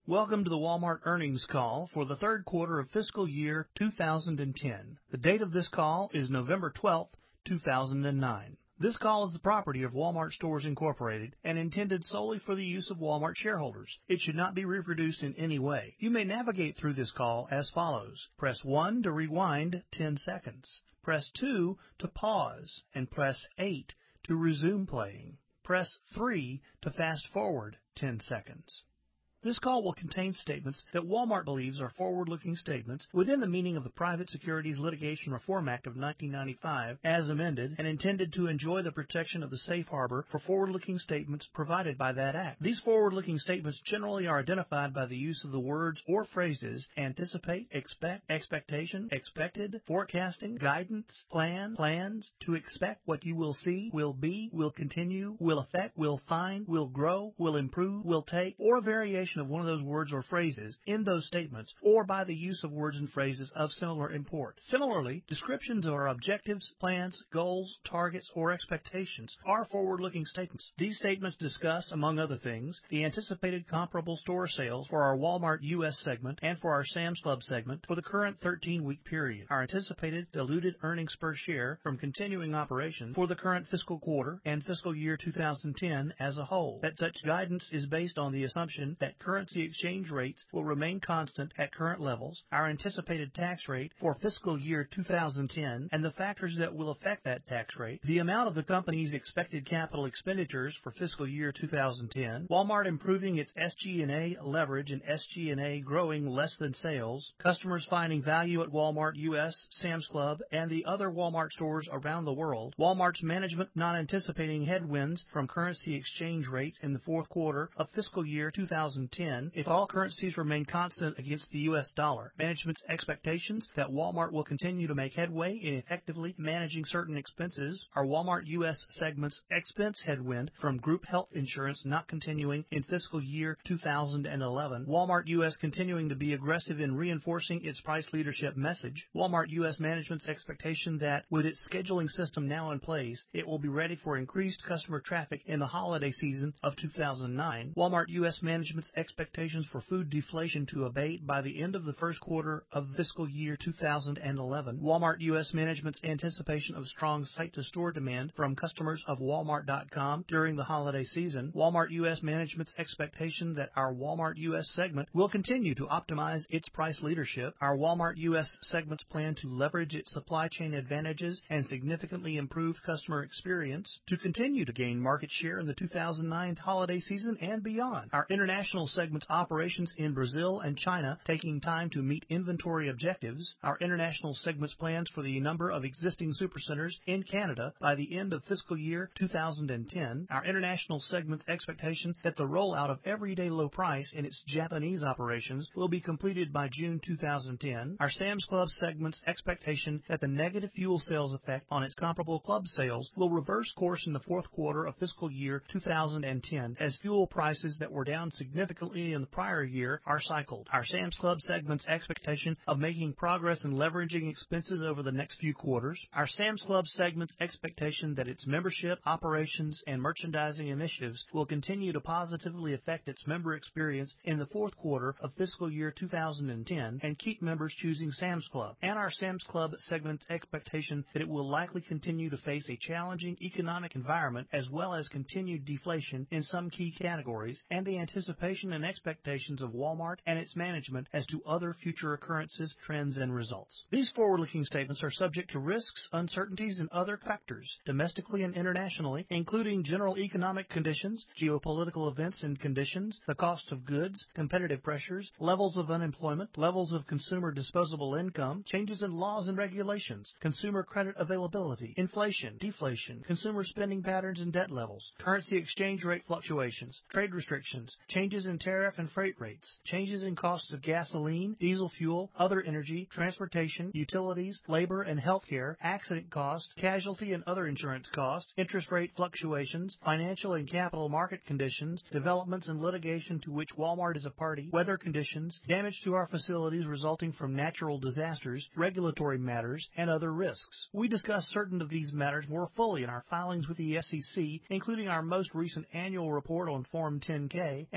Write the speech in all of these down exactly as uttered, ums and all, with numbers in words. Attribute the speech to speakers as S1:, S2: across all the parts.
S1: Welcome to the Walmart earnings call for the third quarter of fiscal year two thousand ten. The date of this call is November twelfth, two thousand nine. This call is the property of Walmart Stores Incorporated and intended solely for the use of Walmart shareholders. It should not be reproduced in any way. You may navigate through this call as follows. Press one to rewind ten seconds. Press two to pause and press eight to resume playing. Press three to fast forward ten seconds. This call will contain statements that Walmart believes are forward-looking statements within the meaning of the Private Securities Litigation Reform Act of nineteen ninety-five as amended and intended to enjoy the protection of the safe harbor for forward-looking statements provided by that act. These forward-looking statements generally are identified by the use of the words or phrases anticipate, expect, expectation, expected, forecasting, guidance, plan, plans, to expect, what you will see, will be, will continue, will affect, will find, will grow, will improve, will take, or variation of one of those words or phrases in those statements, or by the use of words and phrases of similar import. Similarly, descriptions of our objectives, plans, goals, targets, or expectations are forward-looking statements. These statements discuss, among other things, the anticipated comparable store sales for our Walmart U S segment and for our Sam's Club segment for the current thirteen-week period, our anticipated diluted earnings per share from continuing operations for the current fiscal quarter and fiscal year two thousand ten as a whole, that such guidance is based on the assumption that currency exchange rates will remain constant at current levels, our anticipated tax rate for fiscal year two thousand ten, and the factors that will affect that tax rate, the amount of the company's expected capital expenditures for fiscal year two thousand ten, Walmart improving its S G and A leverage and S G and A growing less than sales, customers finding value at Walmart U S, Sam's Club, and the other Walmart stores around the world, Walmart's management not anticipating headwinds from currency exchange rates in the fourth quarter of fiscal year two thousand ten if all currencies remain constant against the U S dollar. Management's expectations that Walmart will continue to make headway in effectively managing certain expenses. Our Walmart U S segment's expense headwind from group health insurance not continuing in fiscal year two thousand eleven. Walmart U S continuing to be aggressive in reinforcing its price leadership message. Walmart U S management's expectation that with its scheduling system now in place, it will be ready for increased customer traffic in the holiday season of two thousand nine. Walmart U S management's expectations for food deflation to abate by the end of the first quarter of fiscal year two thousand eleven. Walmart U S management's anticipation of strong site-to-store demand from customers of Walmart dot com during the holiday season. Walmart U S management's expectation that our Walmart U S segment will continue to optimize its price leadership. Our Walmart U S segment's plan to leverage its supply chain advantages and significantly improve customer experience to continue to gain market share in the two thousand nine holiday season and beyond. Our international segment's operations in Brazil and China taking time to meet inventory objectives. Our international segment's plans for the number of existing supercenters in Canada by the end of fiscal year two thousand ten. Our international segment's expectation that the rollout of everyday low price in its Japanese operations will be completed by June two thousand ten. Our Sam's Club segment's expectation that the negative fuel sales effect on its comparable club sales will reverse course in the fourth quarter of fiscal year two thousand ten as fuel prices that were down significantly in the prior year are cycled. Our Sam's Club segment's expectation of making progress in leveraging expenses over the next few quarters. Our Sam's Club segment's expectation that its membership, operations, and merchandising initiatives will continue to positively affect its member experience in the fourth quarter of fiscal year two thousand ten and keep members choosing Sam's Club. And our Sam's Club segment's expectation that it will likely continue to face a challenging economic environment as well as continued deflation in some key categories, and the anticipation and expectations of Walmart and its management as to other future occurrences, trends, and results. These forward-looking statements are subject to risks, uncertainties, and other factors, domestically and internationally, including general economic conditions, geopolitical events and conditions, the cost of goods, competitive pressures, levels of unemployment, levels of consumer disposable income, changes in laws and regulations, consumer credit availability, inflation, deflation, consumer spending patterns and debt levels, currency exchange rate fluctuations, trade restrictions, changes in tariff and freight rates, changes in costs of gasoline, diesel fuel, other energy, transportation, utilities, labor and healthcare, accident costs, casualty and other insurance costs, interest rate fluctuations, financial and capital market conditions, developments and litigation to which Walmart is a party, weather conditions, damage to our facilities resulting from natural disasters, regulatory matters, and other risks. We discuss certain of these matters more fully in our filings with the S E C, including our most recent annual report on Form ten K and the information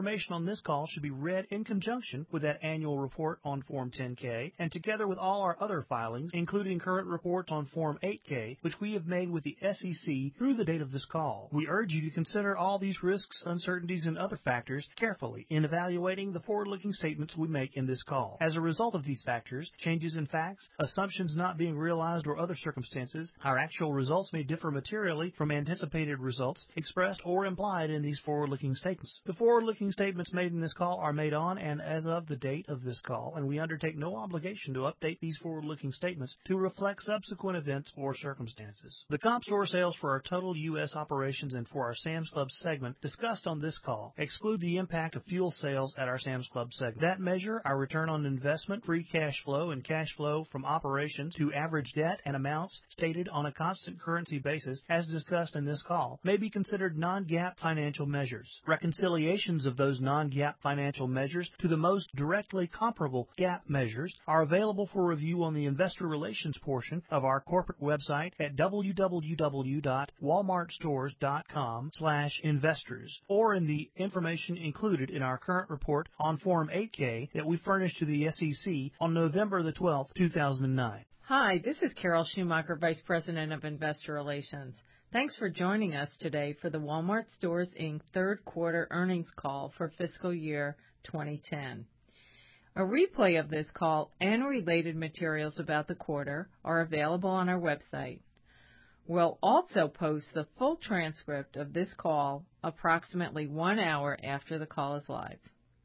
S1: information on this call should be read in conjunction with that annual report on Form ten K and together with all our other filings, including current reports on Form eight K, which we have made with the S E C through the date of this call. We urge you to consider all these risks, uncertainties, and other factors carefully in evaluating the forward-looking statements we make in this call. As a result of these factors, changes in facts, assumptions not being realized, or other circumstances, our actual results may differ materially from anticipated results expressed or implied in these forward-looking statements. The forward-looking statements made in this call are made on and as of the date of this call, and we undertake no obligation to update these forward-looking statements to reflect subsequent events or circumstances. The comp store sales for our total U S operations and for our Sam's Club segment discussed on this call exclude the impact of fuel sales at our Sam's Club segment. That measure, our return on investment, free cash flow, and cash flow from operations to average debt and amounts stated on a constant currency basis, as discussed in this call, may be considered non-GAAP financial measures. Reconciliations of those non-GAAP financial measures to the most directly comparable GAAP measures are available for review on the investor relations portion of our corporate website at w w w dot walmart stores dot com slash investors or in the information included in our current report on Form eight K that we furnished to the S E C on November the twelfth, two thousand nine.
S2: Hi, this is Carol Schumacher, Vice President of Investor Relations. Thanks for joining us today for the Walmart Stores, Incorporated third quarter earnings call for fiscal year twenty ten. A replay of this call and related materials about the quarter are available on our website. We'll also post the full transcript of this call approximately one hour after the call is live.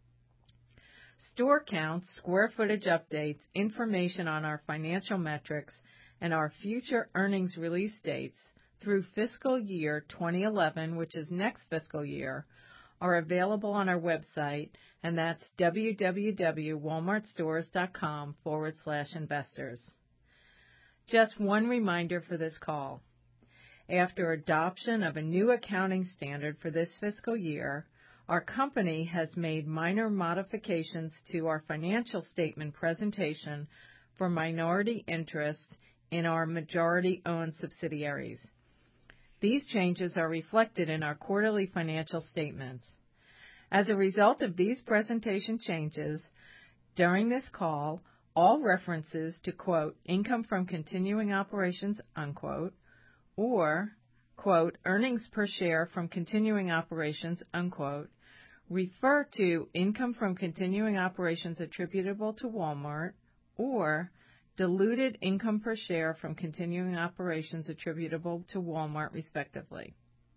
S2: Store counts, square footage updates, information on our financial metrics, and our future earnings release dates through fiscal year twenty eleven, which is next fiscal year, are available on our website, and that's w w w dot walmart stores dot com forward slash investors. Just one reminder for this call. After adoption of a new accounting standard for this fiscal year, our company has made minor modifications to our financial statement presentation for minority interest in our majority-owned subsidiaries. These changes are reflected in our quarterly financial statements. As a result of these presentation changes, during this call, all references to, quote, income from continuing operations, unquote, or, quote, earnings per share from continuing operations, unquote, refer to income from continuing operations attributable to Walmart or diluted income per share from continuing operations attributable to Walmart, respectively.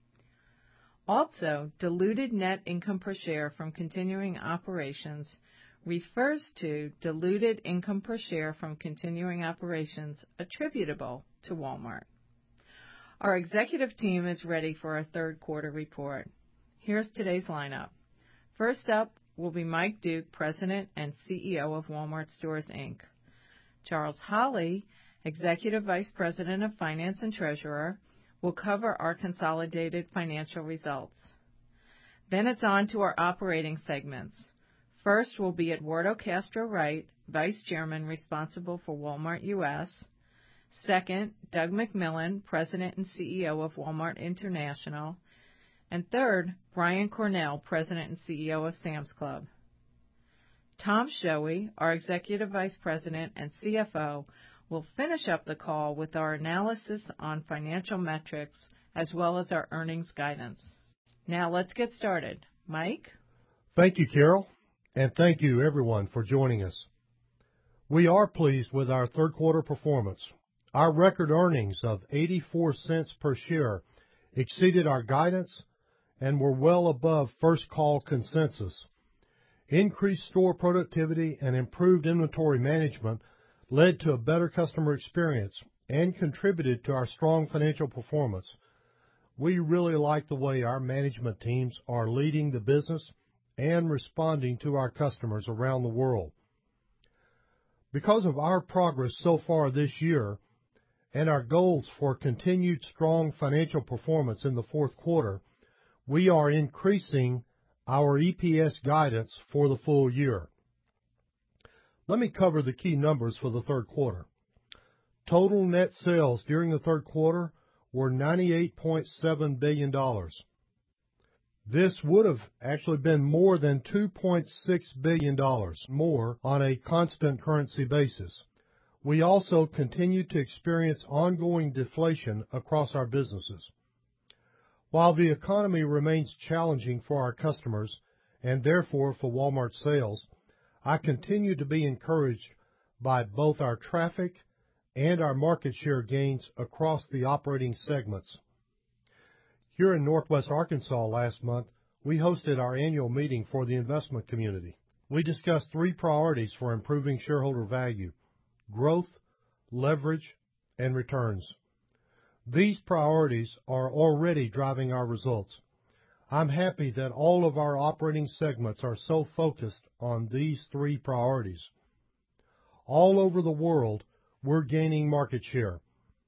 S2: Also, diluted net income per share from continuing operations refers to diluted income per share from continuing operations attributable to Walmart. Our executive team is ready for our third quarter report. Here's today's lineup. First up will be Mike Duke, President and C E O of Walmart Stores, Incorporated. Charles Holley, Executive Vice President of Finance and Treasurer, will cover our consolidated financial results. Then it's on to our operating segments. First will be Eduardo Castro-Wright, Vice Chairman responsible for Walmart U S. Second, Doug McMillon, President and C E O of Walmart International. And third, Brian Cornell, President and C E O of Sam's Club. Tom Schoewe, our Executive Vice President and C F O, will finish up the call with our analysis on financial metrics as well as our earnings guidance. Now let's get started. Mike?
S3: Thank you, Carol, and thank you, everyone, for joining us. We are pleased with our third quarter performance. Our record earnings of eighty-four cents per share exceeded our guidance and were well above first call consensus. Increased store productivity and improved inventory management led to a better customer experience and contributed to our strong financial performance. We really like the way our management teams are leading the business and responding to our customers around the world. Because of our progress so far this year and our goals for continued strong financial performance in the fourth quarter, we are increasing our E P S guidance for the full year. Let me cover the key numbers for the third quarter. Total net sales during the third quarter were ninety-eight point seven billion dollars. This would have actually been more than two point six billion dollars more on a constant currency basis. We also continue to experience ongoing deflation across our businesses. While the economy remains challenging for our customers and therefore for Walmart sales, I continue to be encouraged by both our traffic and our market share gains across the operating segments. Here in Northwest Arkansas last month, we hosted our annual meeting for the investment community. We discussed three priorities for improving shareholder value: growth, leverage, and returns. These priorities are already driving our results. I'm happy that all of our operating segments are so focused on these three priorities. All over the world, we're gaining market share.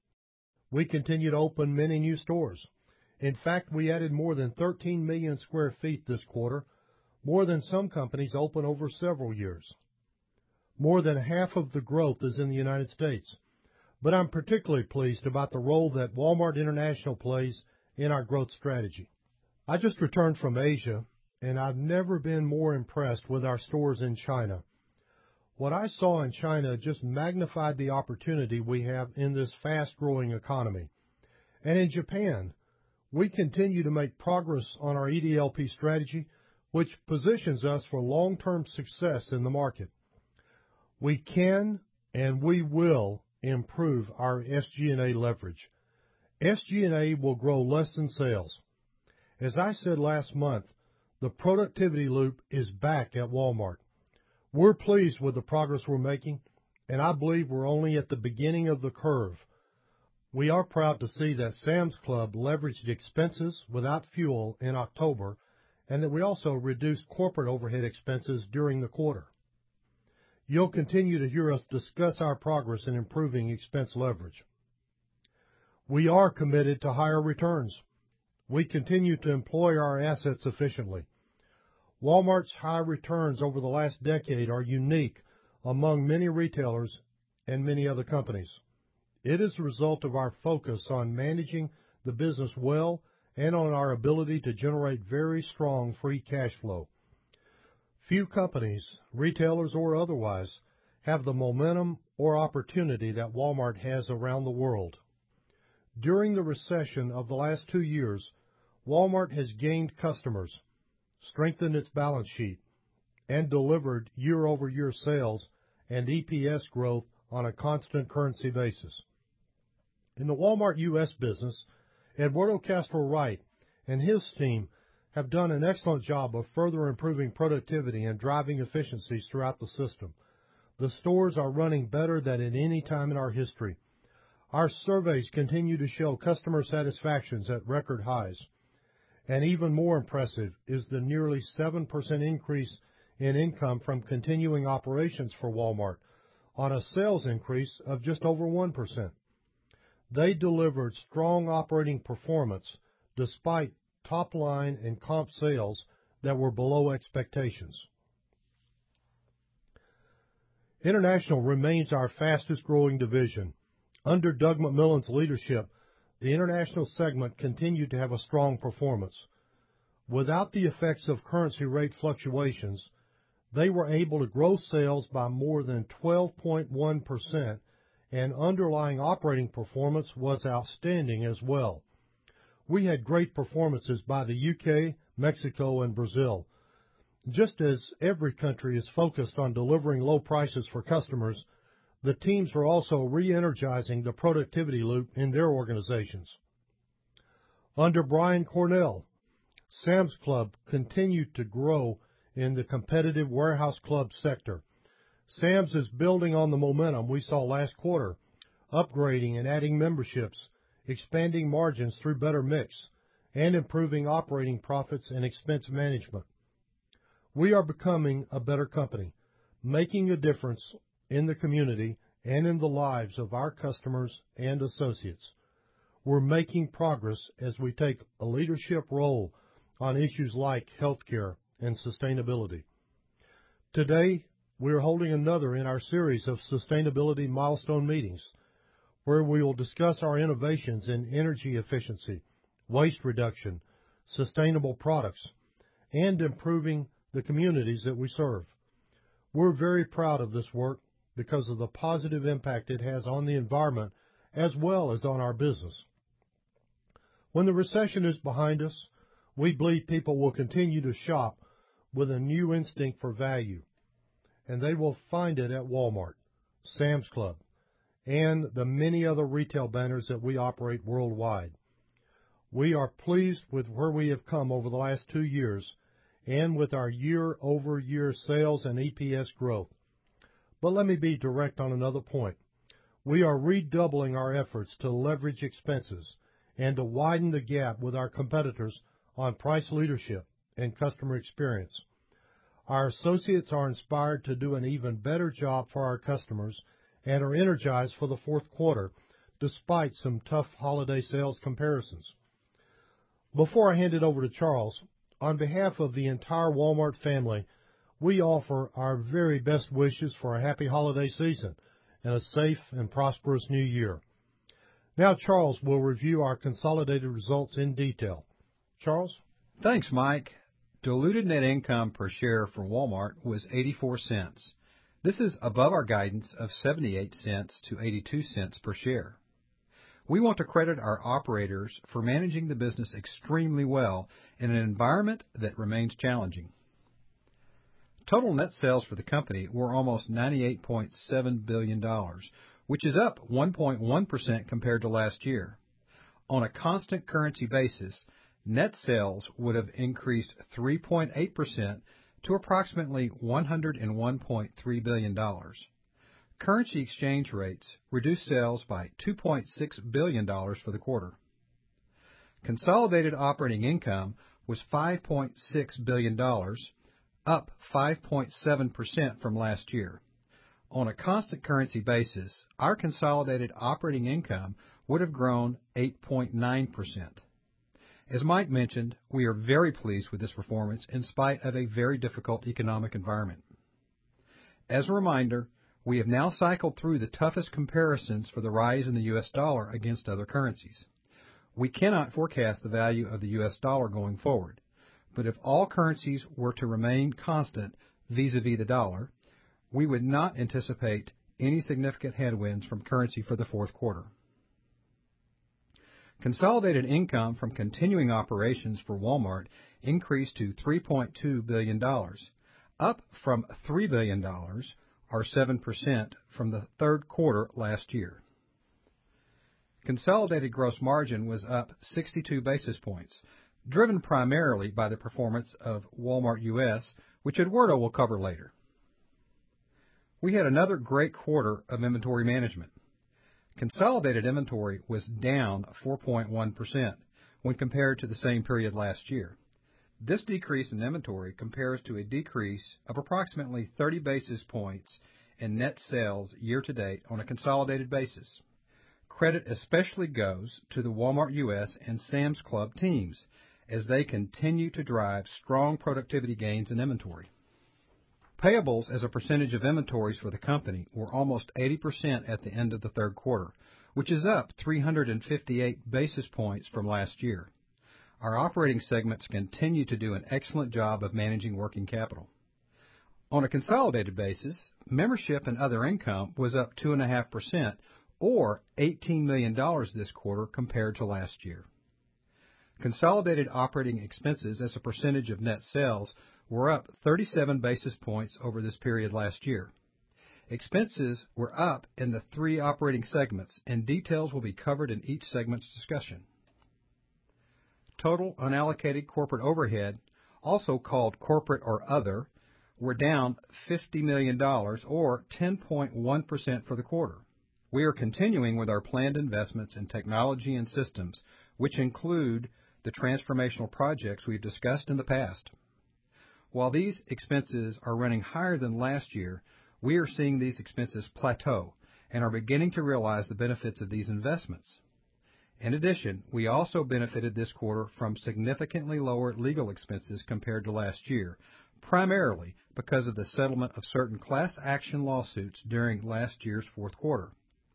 S3: We continue to open many new stores. In fact, we added more than thirteen million square feet this quarter, more than some companies open over several years. More than half of the growth is in the United States, but I'm particularly pleased about the role that Walmart International plays in our growth strategy. I just returned from Asia, and I've never been more impressed with our stores in China. What I saw in China just magnified the opportunity we have in this fast-growing economy. And in Japan, we continue to make progress on our E D L P strategy, which positions us for long-term success in the market. We can and we will improve our S G and A leverage. S G and A will grow less than sales. As I said last month, the productivity loop is back at Walmart. We're pleased with the progress we're making, and I believe we're only at the beginning of the curve. We are proud to see that Sam's Club leveraged expenses without fuel in October, and that we also reduced corporate overhead expenses during the quarter. You'll continue to hear us discuss our progress in improving expense leverage. We are committed to higher returns. We continue to employ our assets efficiently. Walmart's high returns over the last decade are unique among many retailers and many other companies. It is a result of our focus on managing the business well and on our ability to generate very strong free cash flow. Few companies, retailers or otherwise, have the momentum or opportunity that Walmart has around the world. During the recession of the last two years, Walmart has gained customers, strengthened its balance sheet, and delivered year-over-year sales and E P S growth on a constant currency basis. In the Walmart U S business, Eduardo Castro-Wright and his team have done an excellent job of further improving productivity and driving efficiencies throughout the system. The stores are running better than at any time in our history. Our surveys continue to show customer satisfactions at record highs. And even more impressive is the nearly seven percent increase in income from continuing operations for Walmart on a sales increase of just over one percent. They delivered strong operating performance despite top-line and comp sales that were below expectations. International remains our fastest-growing division. Under Doug McMillon's leadership, the international segment continued to have a strong performance. Without the effects of currency rate fluctuations, they were able to grow sales by more than twelve point one percent, and underlying operating performance was outstanding as well. We had great performances by the U K, Mexico, and Brazil. Just as every country is focused on delivering low prices for customers, the teams are also re-energizing the productivity loop in their organizations. Under Brian Cornell, Sam's Club continued to grow in the competitive warehouse club sector. Sam's is building on the momentum we saw last quarter, upgrading and adding memberships, expanding margins through better mix, and improving operating profits and expense management. We are becoming a better company, making a difference in the community and in the lives of our customers and associates. We're making progress as we take a leadership role on issues like healthcare and sustainability. Today, we are holding another in our series of sustainability milestone meetings, where we will discuss our innovations in energy efficiency, waste reduction, sustainable products, and improving the communities that we serve. We're very proud of this work because of the positive impact it has on the environment as well as on our business. When the recession is behind us, we believe people will continue to shop with a new instinct for value, and they will find it at Walmart, Sam's Club, and the many other retail banners that we operate worldwide. We are pleased with where we have come over the last two years and with our year-over-year sales and E P S growth. But let me be direct on another point. We are redoubling our efforts to leverage expenses and to widen the gap with our competitors on price leadership and customer experience. Our associates are inspired to do an even better job for our customers and are energized for the fourth quarter, despite some tough holiday sales comparisons. Before I hand it over to Charles, on behalf of the entire Walmart family, we offer our very best wishes for a happy holiday season and a safe and prosperous new year. Now Charles will review our consolidated results in detail. Charles?
S4: Thanks, Mike. Diluted net income per share for Walmart was eighty-four cents. This is above our guidance of seventy-eight cents to eighty-two cents per share. We want to credit our operators for managing the business extremely well in an environment that remains challenging. Total net sales for the company were almost ninety-eight point seven billion dollars, which is up one point one percent compared to last year. On a constant currency basis, net sales would have increased three point eight percent to approximately one hundred one point three billion dollars. Currency exchange rates reduced sales by two point six billion dollars for the quarter. Consolidated operating income was five point six billion dollars, up five point seven percent from last year. On a constant currency basis, our consolidated operating income would have grown eight point nine percent. As Mike mentioned, we are very pleased with this performance in spite of a very difficult economic environment. As a reminder, we have now cycled through the toughest comparisons for the rise in the U S dollar against other currencies. We cannot forecast the value of the U S dollar going forward, but if all currencies were to remain constant vis-a-vis the dollar, we would not anticipate any significant headwinds from currency for the fourth quarter. Consolidated income from continuing operations for Walmart increased to three point two billion dollars, up from three billion dollars, or seven percent, from the third quarter last year. Consolidated gross margin was up sixty-two basis points, driven primarily by the performance of Walmart U S, which Eduardo will cover later. We had another great quarter of inventory management. Consolidated inventory was down four point one percent when compared to the same period last year. This decrease in inventory compares to a decrease of approximately thirty basis points in net sales year-to-date on a consolidated basis. Credit especially goes to the Walmart U S and Sam's Club teams as they continue to drive strong productivity gains in inventory. Payables as a percentage of inventories for the company were almost eighty percent at the end of the third quarter, which is up three hundred fifty-eight basis points from last year. Our operating segments continue to do an excellent job of managing working capital. On a consolidated basis, membership and other income was up two point five percent, or eighteen million dollars this quarter compared to last year. Consolidated operating expenses as a percentage of net sales were up thirty-seven basis points over this period last year. Expenses were up in the three operating segments, and details will be covered in each segment's discussion. Total unallocated corporate overhead, also called corporate or other, were down fifty million dollars, or ten point one percent for the quarter. We are continuing with our planned investments in technology and systems, which include the transformational projects we've discussed in the past. While these expenses are running higher than last year, we are seeing these expenses plateau and are beginning to realize the benefits of these investments. In addition, we also benefited this quarter from significantly lower legal expenses compared to last year, primarily because of the settlement of certain class action lawsuits during last year's fourth quarter.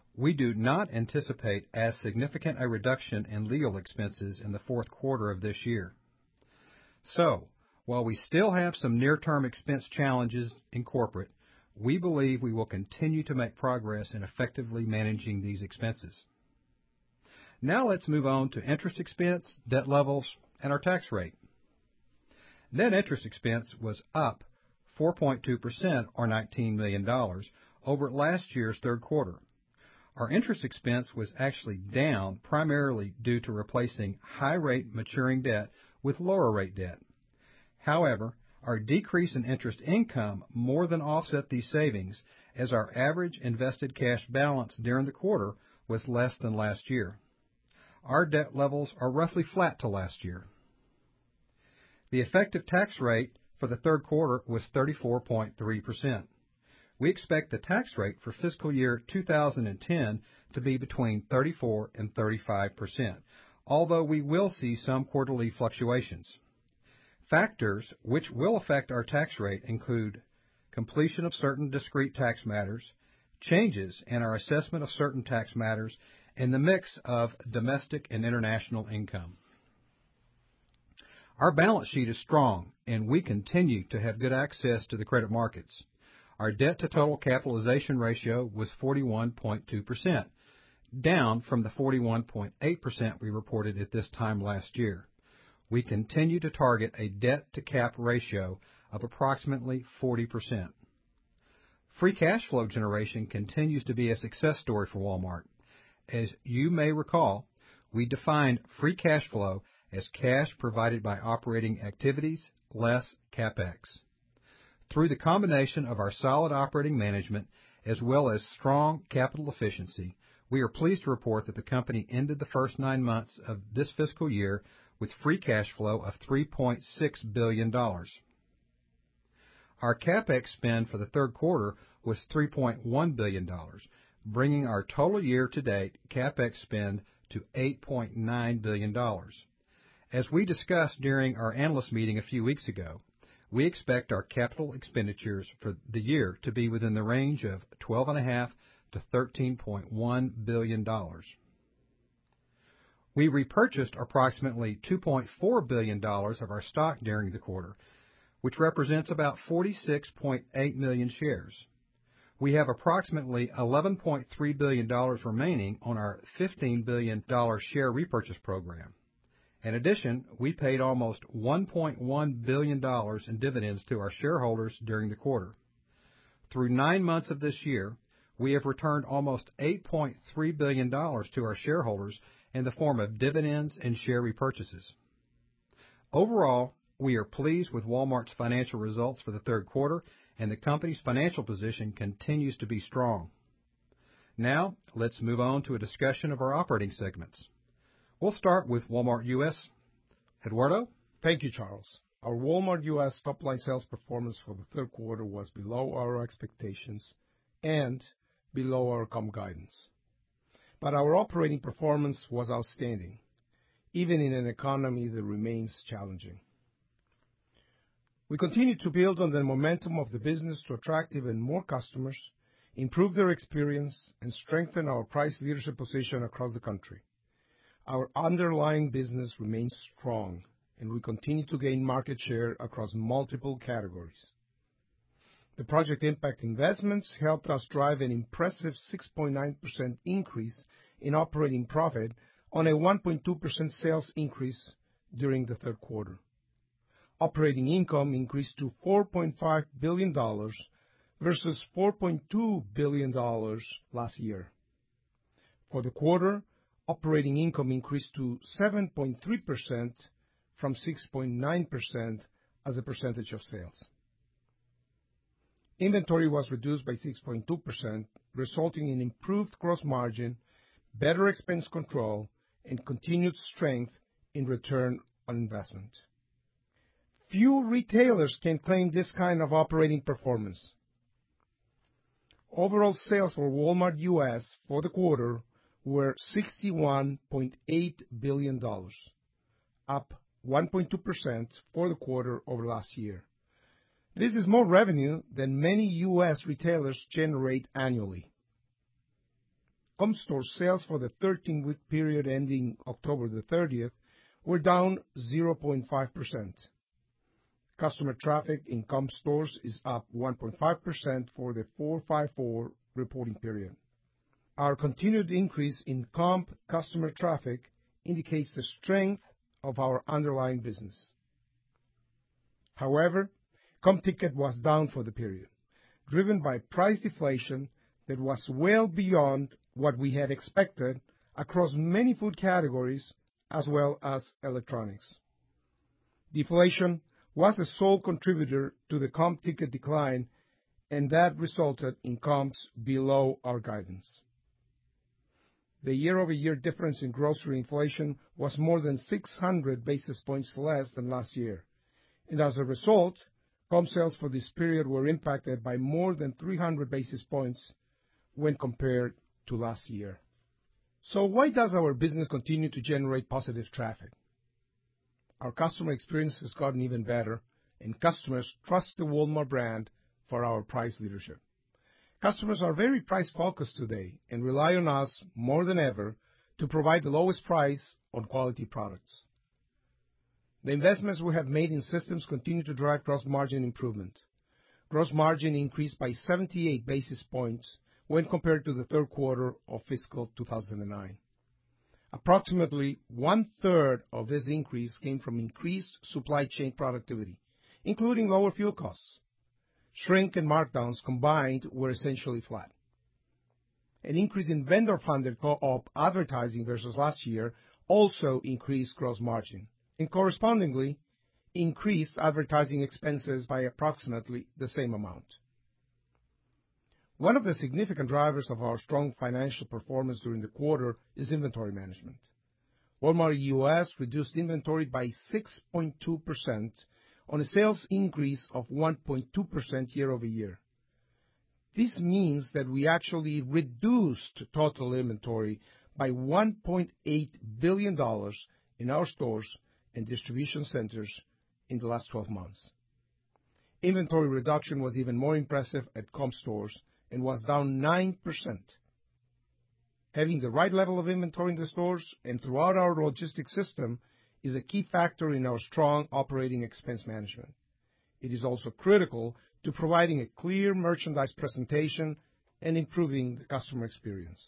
S4: We do not anticipate as significant a reduction in legal expenses in the fourth quarter of this year. So, while we still have some near-term expense challenges in corporate, we believe we will continue to make progress in effectively managing these expenses. Now let's move on to interest expense, debt levels, and our tax rate. Net interest expense was up four point two percent, or nineteen million dollars, over last year's third quarter. Our interest expense was actually down primarily due to replacing high-rate maturing debt with lower-rate debt. However, our decrease in interest income more than offset these savings, as our average invested cash balance during the quarter was less than last year. Our debt levels are roughly flat to last year. The effective tax rate for the third quarter was thirty-four point three percent. We expect the tax rate for fiscal year two thousand ten to be between thirty-four and thirty-five percent, although we will see some quarterly fluctuations. Factors which will affect our tax rate include completion of certain discrete tax matters, changes in our assessment of certain tax matters, and the mix of domestic and international income. Our balance sheet is strong, and we continue to have good access to the credit markets. Our debt-to-total capitalization ratio was forty-one point two percent, down from the forty-one point eight percent we reported at this time last year. We continue to target a debt-to-cap ratio of approximately forty percent. Free cash flow generation continues to be a success story for Walmart. As you may recall, we defined free cash flow as cash provided by operating activities less CapEx. Through the combination of our solid operating management as well as strong capital efficiency, we are pleased to report that the company ended the first nine months of this fiscal year with free cash flow of three point six billion dollars. Our CapEx spend for the third quarter was three point one billion dollars, bringing our total year-to-date CapEx spend to eight point nine billion dollars. As we discussed during our analyst meeting a few weeks ago, we expect our capital expenditures for the year to be within the range of twelve point five to thirteen point one billion dollars. We repurchased approximately two point four billion dollars of our stock during the quarter, which represents about forty-six point eight million shares. We have approximately eleven point three billion dollars remaining on our fifteen billion dollars share repurchase program. In addition, we paid almost one point one billion dollars in dividends to our shareholders during the quarter. Through nine months of this year, we have returned almost eight point three billion dollars to our shareholders in the form of dividends and share repurchases. Overall, we are pleased with Walmart's financial results for the third quarter, and the company's financial position continues to be strong. Now, let's move on to a discussion of our operating segments. We'll start with Walmart U S. Eduardo?
S5: Thank you, Charles. Our Walmart U S top-line sales performance for the third quarter was below our expectations and below our comp guidance. But our operating performance was outstanding, even in an economy that remains challenging. We continue to build on the momentum of the business to attract even more customers, improve their experience, and strengthen our price leadership position across the country. Our underlying business remains strong, and we continue to gain market share across multiple categories. The Project Impact investments helped us drive an impressive six point nine percent increase in operating profit on a one point two percent sales increase during the third quarter. Operating income increased to four point five billion dollars versus four point two billion dollars last year. For the quarter, operating income increased to seven point three percent from six point nine percent as a percentage of sales. Inventory was reduced by six point two percent, resulting in improved gross margin, better expense control, and continued strength in return on investment. Few retailers can claim this kind of operating performance. Overall sales for Walmart U S for the quarter were sixty-one point eight billion dollars, up one point two percent for the quarter over last year. This is more revenue than many U S retailers generate annually. CommStore sales for the thirteen-week period ending October the thirtieth were down zero point five percent. Customer traffic in CommStores is up one point five percent for the four five four reporting period. Our continued increase in comp customer traffic indicates the strength of our underlying business. However, comp ticket was down for the period, driven by price deflation that was well beyond what we had expected across many food categories as well as electronics. Deflation was the sole contributor to the comp ticket decline, and that resulted in comps below our guidance. The year-over-year difference in grocery inflation was more than six hundred basis points less than last year, and as a result, comp sales for this period were impacted by more than three hundred basis points when compared to last year. So why does our business continue to generate positive traffic? Our customer experience has gotten even better, and customers trust the Walmart brand for our price leadership. Customers are very price-focused today and rely on us more than ever to provide the lowest price on quality products. The investments we have made in systems continue to drive gross margin improvement. Gross margin increased by seventy-eight basis points when compared to the third quarter of fiscal two thousand nine. Approximately one-third of this increase came from increased supply chain productivity, including lower fuel costs. Shrink and markdowns combined were essentially flat. An increase in vendor-funded co-op advertising versus last year also increased gross margin, and correspondingly increased advertising expenses by approximately the same amount. One of the significant drivers of our strong financial performance during the quarter is inventory management. Walmart U S reduced inventory by six point two percent on a sales increase of one point two percent year-over-year. This means that we actually reduced total inventory by one point eight billion dollars in our stores and distribution centers in the last twelve months. Inventory reduction was even more impressive at CommStores and was down nine percent. Having the right level of inventory in the stores and throughout our logistics system is a key factor in our strong operating expense management. It is also critical to providing a clear merchandise presentation and improving the customer experience.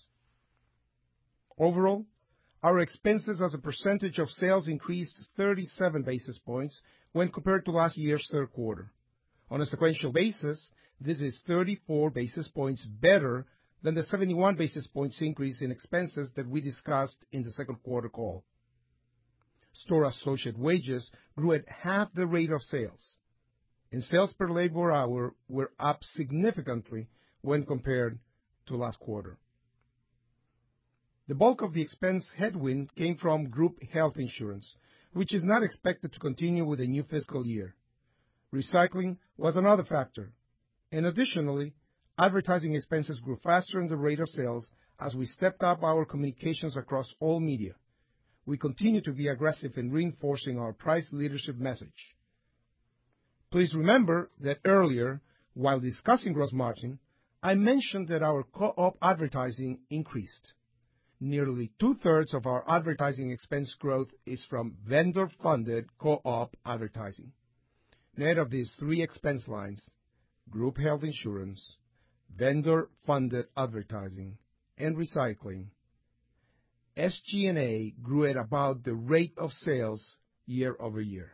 S5: Overall, our expenses as a percentage of sales increased thirty-seven basis points when compared to last year's third quarter. On a sequential basis, this is thirty-four basis points better than the seventy-one basis points increase in expenses that we discussed in the second quarter call. Store associate wages grew at half the rate of sales, and sales per labor hour were up significantly when compared to last quarter. The bulk of the expense headwind came from group health insurance, which is not expected to continue with the new fiscal year. Recycling was another factor, and additionally, advertising expenses grew faster than the rate of sales as we stepped up our communications across all media. We continue to be aggressive in reinforcing our price leadership message. Please remember that earlier, while discussing gross margin, I mentioned that our co-op advertising increased. Nearly two-thirds of our advertising expense growth is from vendor-funded co-op advertising. Net of these three expense lines, group health insurance, vendor-funded advertising, and recycling, S G and A grew at about the rate of sales year-over-year.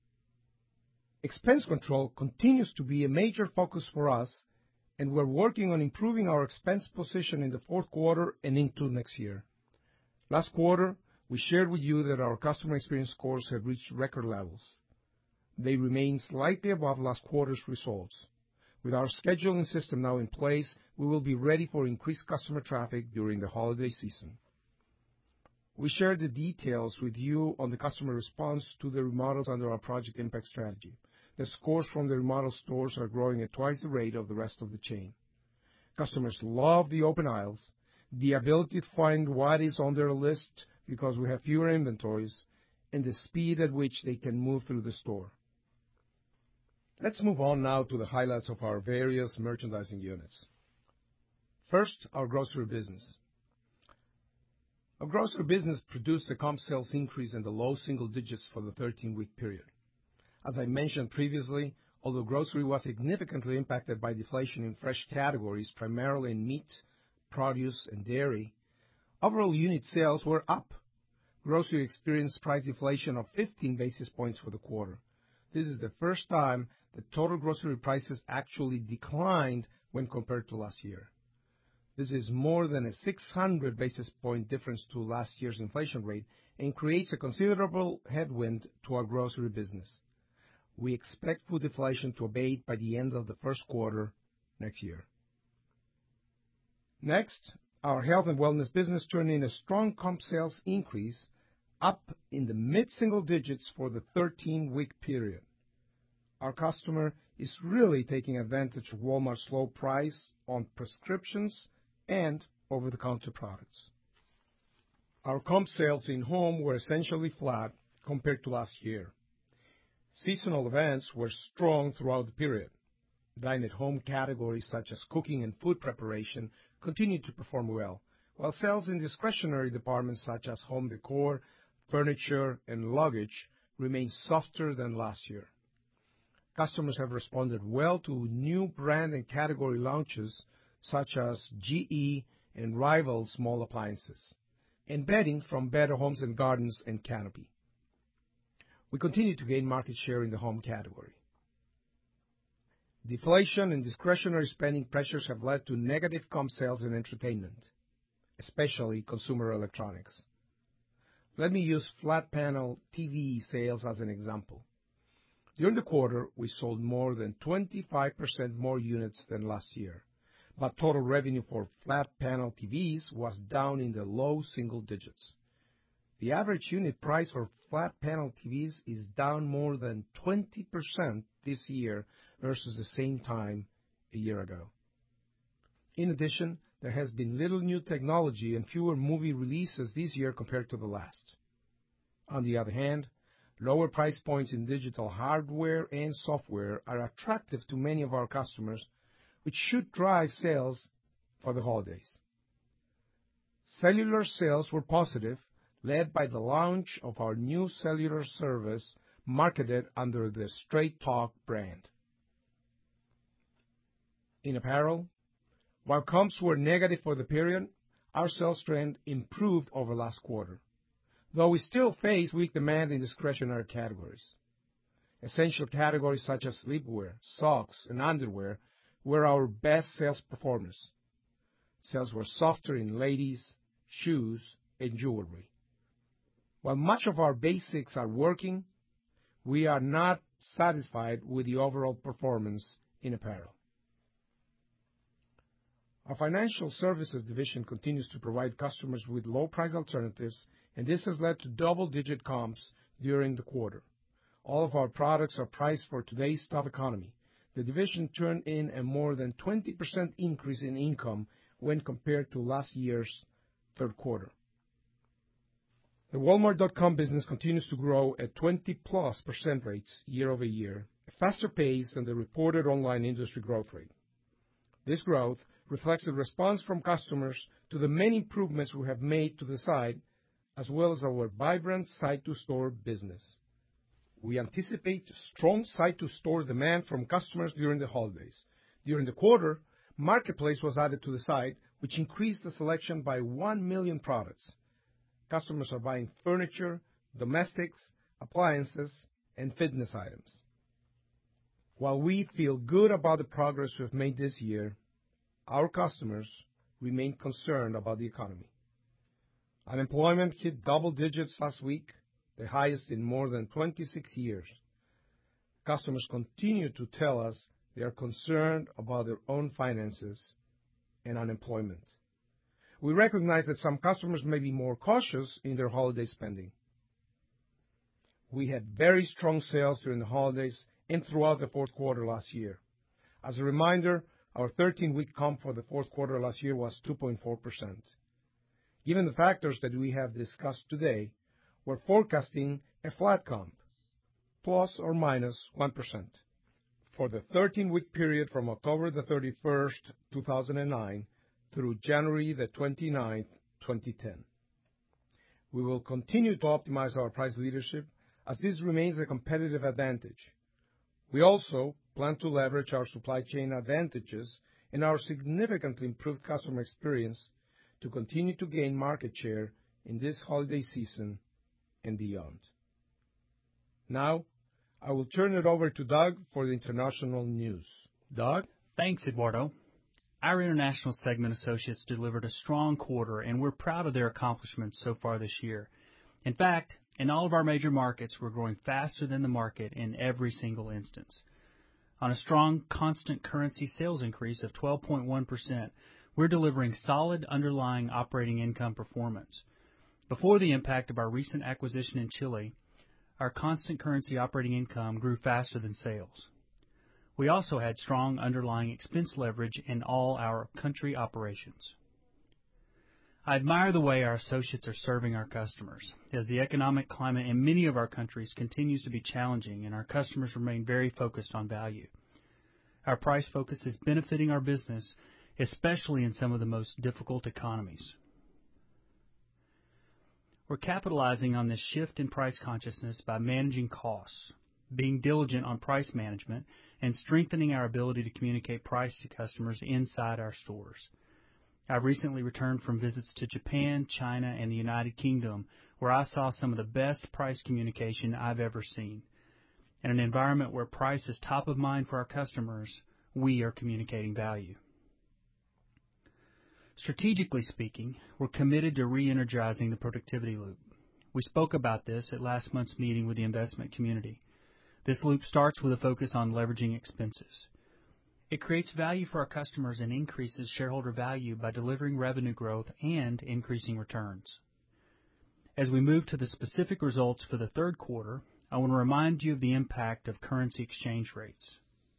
S5: Expense control continues to be a major focus for us, and we're working on improving our expense position in the fourth quarter and into next year. Last quarter, we shared with you that our customer experience scores have reached record levels. They remain slightly above last quarter's results. With our scheduling system now in place, we will be ready for increased customer traffic during the holiday season. We shared the details with you on the customer response to the remodels under our Project Impact strategy. The scores from the remodeled stores are growing at twice the rate of the rest of the chain. Customers love the open aisles, the ability to find what is on their list because we have fewer inventories, and the speed at which they can move through the store. Let's move on now to the highlights of our various merchandising units. First, our grocery business. Our grocery business produced a comp sales increase in the low single digits for the thirteen-week period. As I mentioned previously, although grocery was significantly impacted by deflation in fresh categories, primarily in meat, produce, and dairy, overall unit sales were up. Grocery experienced price deflation of fifteen basis points for the quarter. This is the first time that total grocery prices actually declined when compared to last year. This is more than a six hundred basis point difference to last year's inflation rate and creates a considerable headwind to our grocery business. We expect food deflation to abate by the end of the first quarter next year. Next, our health and wellness business turned in a strong comp sales increase, up in the mid-single digits for the thirteen-week period. Our customer is really taking advantage of Walmart's low price on prescriptions and over-the-counter products. Our comp sales in home were essentially flat compared to last year. Seasonal events were strong throughout the period. Dine-at-home categories such as cooking and food preparation continued to perform well, while sales in discretionary departments such as home decor, furniture, and luggage remained softer than last year. Customers have responded well to new brand and category launches such as G E and Rival small appliances, and bedding from Better Homes and Gardens and Canopy. We continue to gain market share in the home category. Deflation and discretionary spending pressures have led to negative comp sales in entertainment, especially consumer electronics. Let me use flat panel T V sales as an example. During the quarter, we sold more than twenty-five percent more units than last year, but total revenue for flat panel T Vs was down in the low single digits. The average unit price for flat panel T Vs is down more than twenty percent this year versus the same time a year ago. In addition, there has been little new technology and fewer movie releases this year compared to the last. On the other hand, lower price points in digital hardware and software are attractive to many of our customers, which should drive sales for the holidays. Cellular sales were positive, led by the launch of our new cellular service marketed under the Straight Talk brand. In apparel, while comps were negative for the period, our sales trend improved over last quarter, though we still face weak demand in discretionary categories. Essential categories such as sleepwear, socks, and underwear were our best sales performers. Sales were softer in ladies, shoes, and jewelry. While much of our basics are working, we are not satisfied with the overall performance in apparel. Our financial services division continues to provide customers with low-price alternatives, and this has led to double-digit comps during the quarter. All of our products are priced for today's tough economy. The division turned in a more than twenty percent increase in income when compared to last year's third quarter. The Walmart dot com business continues to grow at twenty plus percent rates year over year, a faster pace than the reported online industry growth rate. This growth reflects a response from customers to the many improvements we have made to the site, as well as our vibrant site-to-store business. We anticipate strong site-to-store demand from customers during the holidays. During the quarter, Marketplace was added to the site, which increased the selection by one million products. Customers are buying furniture, domestics, appliances, and fitness items. While we feel good about the progress we've made this year, our customers remain concerned about the economy. Unemployment hit double digits last week, the highest in more than twenty-six years. Customers continue to tell us they are concerned about their own finances and unemployment. We recognize that some customers may be more cautious in their holiday spending. We had very strong sales during the holidays and throughout the fourth quarter last year. As a reminder, our thirteen-week comp for the fourth quarter last year was two point four percent. Given the factors that we have discussed today, we're forecasting a flat comp, plus or minus one percent, for the thirteen-week period from October the thirty-first, two thousand nine, through January the twenty-ninth, twenty ten. We will continue to optimize our price leadership as this remains a competitive advantage. We also plan to leverage our supply chain advantages and our significantly improved customer experience to continue to gain market share in this holiday season and beyond. Now, I will turn it over to Doug for the international news. Doug?
S6: Thanks, Eduardo. Our international segment associates delivered a strong quarter, and we're proud of their accomplishments so far this year. In fact, in all of our major markets, we're growing faster than the market in every single instance. On a strong constant currency sales increase of twelve point one percent, we're delivering solid underlying operating income performance. Before the impact of our recent acquisition in Chile, our constant currency operating income grew faster than sales. We also had strong underlying expense leverage in all our country operations. I admire the way our associates are serving our customers, as the economic climate in many of our countries continues to be challenging and our customers remain very focused on value. Our price focus is benefiting our business, especially in some of the most difficult economies. We're capitalizing on this shift in price consciousness by managing costs, being diligent on price management, and strengthening our ability to communicate price to customers inside our stores. I've recently returned from visits to Japan, China, and the United Kingdom, where I saw some of the best price communication I've ever seen. In an environment where price is top of mind for our customers, we are communicating value. Strategically speaking, we're committed to re-energizing the productivity loop. We spoke about this at last month's meeting with the investment community. This loop starts with a focus on leveraging expenses. It creates value for our customers and increases shareholder value by delivering revenue growth and increasing returns. As we move to the specific results for the third quarter, I want to remind you of the impact of currency exchange rates.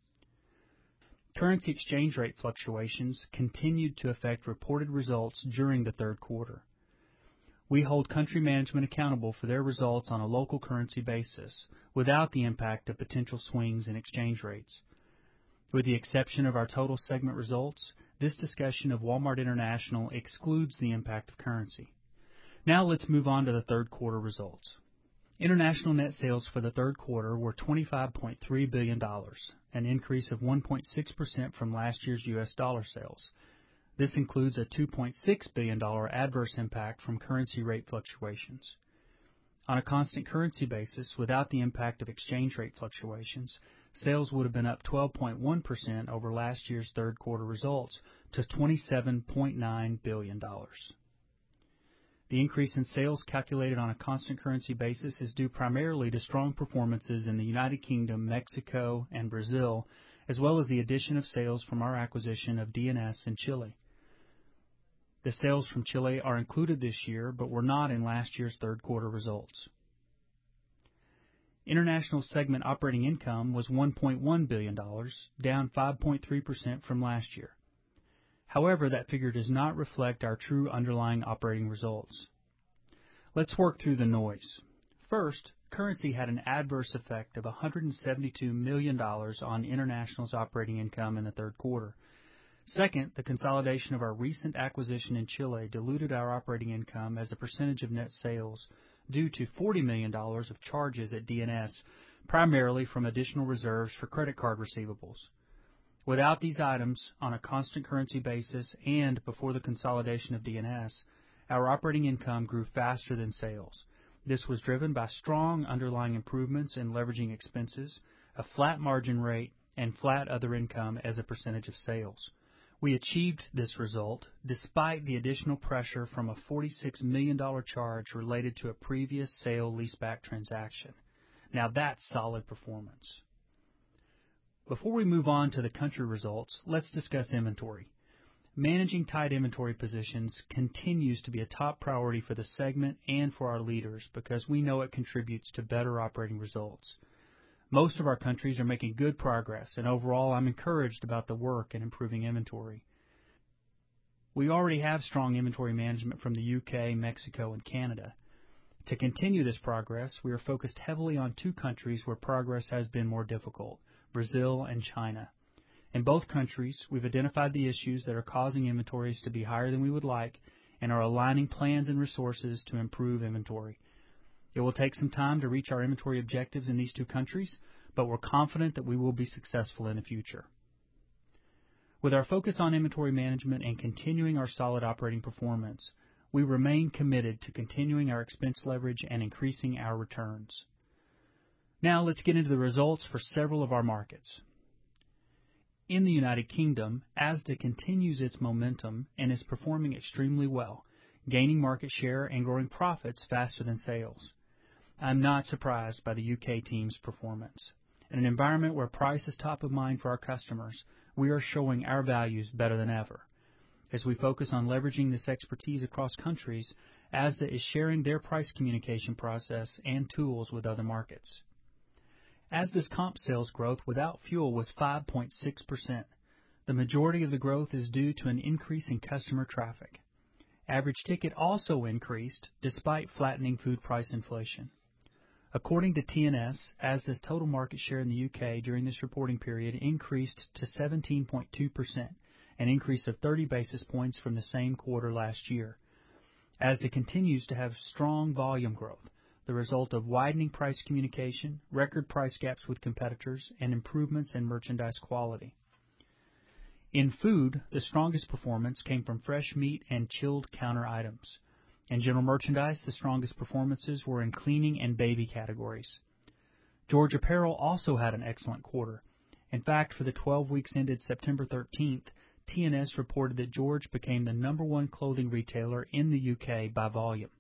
S6: Currency exchange rate fluctuations continued to affect reported results during the third quarter. We hold country management accountable for their results on a local currency basis, without the impact of potential swings in exchange rates. With the exception of our total segment results, this discussion of Walmart International excludes the impact of currency. Now let's move on to the third quarter results. International net sales for the third quarter were twenty-five point three billion dollars, an increase of one point six percent from last year's U S dollar sales. This includes a two point six billion dollars adverse impact from currency rate fluctuations. On a constant currency basis, without the impact of exchange rate fluctuations, sales would have been up twelve point one percent over last year's third quarter results to twenty-seven point nine billion dollars. The increase in sales calculated on a constant currency basis is due primarily to strong performances in the United Kingdom, Mexico, and Brazil, as well as the addition of sales from our acquisition of D and S in Chile. The sales from Chile are included this year, but were not in last year's third quarter results. International segment operating income was one point one billion dollars, down five point three percent from last year. However, that figure does not reflect our true underlying operating results. Let's work through the noise. First, currency had an adverse effect of one hundred seventy-two million dollars on International's operating income in the third quarter. Second, the consolidation of our recent acquisition in Chile diluted our operating income as a percentage of net sales due to forty million dollars of charges at D and S, primarily from additional reserves for credit card receivables. Without these items, on a constant currency basis and before the consolidation of D and S, our operating income grew faster than sales. This was driven by strong underlying improvements in leveraging expenses, a flat margin rate, and flat other income as a percentage of sales. We achieved this result despite the additional pressure from a forty-six million dollars charge related to a previous sale-leaseback transaction. Now that's solid performance. Before we move on to the country results, let's discuss inventory. Managing tight inventory positions continues to be a top priority for the segment and for our leaders because we know it contributes to better operating results. Most of our countries are making good progress, and overall I'm encouraged about the work in improving inventory. We already have strong inventory management from the U K, Mexico, and Canada. To continue this progress, we are focused heavily on two countries where progress has been more difficult, Brazil and China. In both countries, we've identified the issues that are causing inventories to be higher than we would like, and are aligning plans and resources to improve inventory. It will take some time to reach our inventory objectives in these two countries, but we're confident that we will be successful in the future. With our focus on inventory management and continuing our solid operating performance, we remain committed to continuing our expense leverage and increasing our returns. Now let's get into the results for several of our markets. In the United Kingdom, Asda continues its momentum and is performing extremely well, gaining market share and growing profits faster than sales. I'm not surprised by the U K team's performance. In an environment where price is top of mind for our customers, we are showing our values better than ever. As we focus on leveraging this expertise across countries, Asda is sharing their price communication process and tools with other markets. Asda's comp sales growth without fuel was five point six percent. The majority of the growth is due to an increase in customer traffic. Average ticket also increased despite flattening food price inflation. According to T N S, Asda's total market share in the U K during this reporting period increased to seventeen point two percent, an increase of thirty basis points from the same quarter last year. Asda continues to have strong volume growth, the result of widening price communication, record price gaps with competitors, and improvements in merchandise quality. In food, the strongest performance came from fresh meat and chilled counter items. In general merchandise, the strongest performances were in cleaning and baby categories. George Apparel also had an excellent quarter. In fact, for the twelve weeks ended September thirteenth, T N S reported that George became the number one clothing retailer in the U K by volume.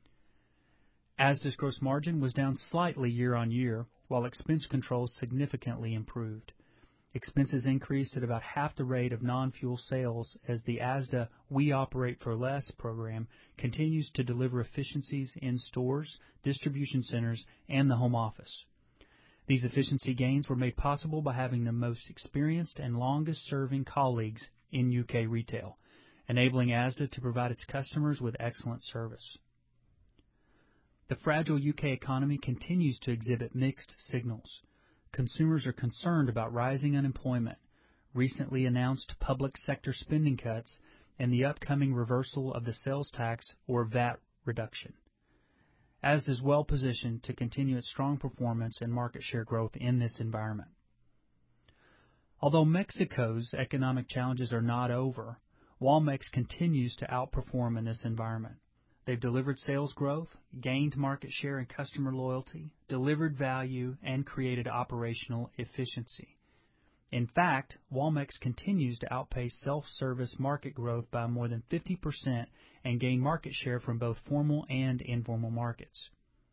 S6: Asda's gross margin was down slightly year on year, while expense controls significantly improved. Expenses increased at about half the rate of non-fuel sales as the Asda We Operate for Less program continues to deliver efficiencies in stores, distribution centers, and the home office. These efficiency gains were made possible by having the most experienced and longest-serving colleagues in U K retail, enabling Asda to provide its customers with excellent service. The fragile U K economy continues to exhibit mixed signals. Consumers are concerned about rising unemployment, recently announced public sector spending cuts, and the upcoming reversal of the sales tax or V A T reduction. Asda is well positioned to continue its strong performance and market share growth in this environment. Although Mexico's economic challenges are not over, Walmex continues to outperform in this environment. They've delivered sales growth, gained market share and customer loyalty, delivered value, and created operational efficiency. In fact, Walmex continues to outpace self-service market growth by more than fifty percent and gain market share from both formal and informal markets.